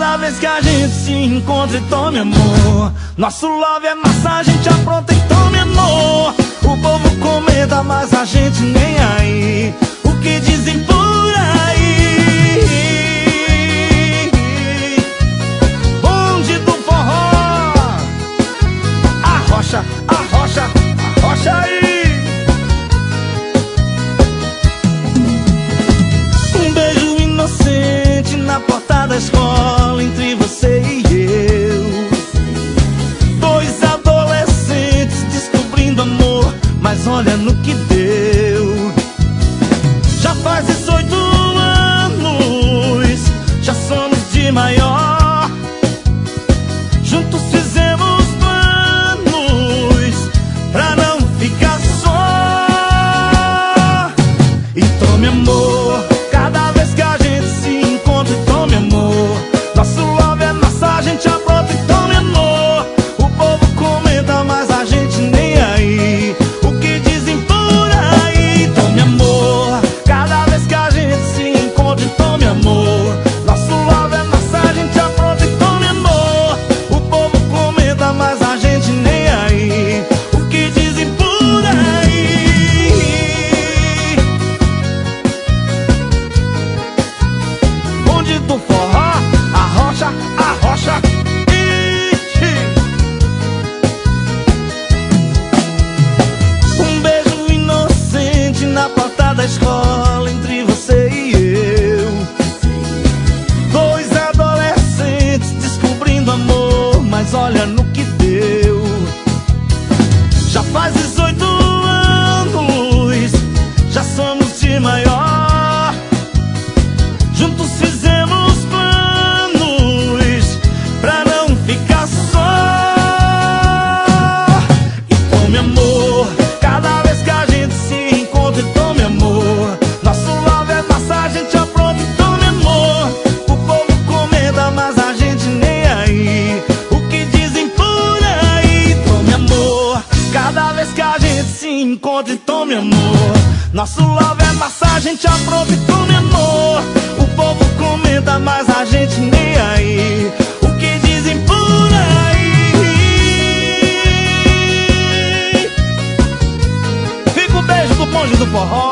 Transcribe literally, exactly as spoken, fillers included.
Cada vez que a gente se encontra e tome amor, nosso love é massa, a gente apronta e tome amor. O povo comenta, mas a gente nem aí. O que dizem por aí? Bonde do forró, arrocha, arrocha, arrocha aí. Um beijo inocente na porta da escola, entre você e eu. Dois adolescentes descobrindo amor, mas olha no que deu. Já faz dezoito anos, já somos de maior. Juntos fizemos planos pra não ficar só. E tome amor, cada vez que a gente se encontra e tome amor. Nosso love é massa, a gente apronta e tome amor. O povo comenta, mas a gente nem aí. O que dizem por aí? Tome amor, cada vez que a gente se encontra e tome amor. Nosso love é massa, a gente apronta e tome amor. O povo comenta, mas a gente nem aí. O que dizem por aí? Bonde do forró, arrocha, arrocha. Ixi. Um beijo inocente na porta da escola, entre você e eu. Dois adolescentes descobrindo amor, mas olha no que deu. Já faz dezoito anos, já somos de maior. Juntos fizemos planos pra não ficar só. E tome amor, cada vez que a gente se encontra e tome amor. Nosso love é massa, a gente apronta e tome amor. O povo comenta, mas a gente nem aí. O que dizem por aí? Tome amor, cada vez que a gente se encontra e tome amor. Nosso love é massa, a gente apronta e tome amor. O povo comenta, mas a gente nem aí. O que dizem por aí? Fica o beijo do bonde do forró.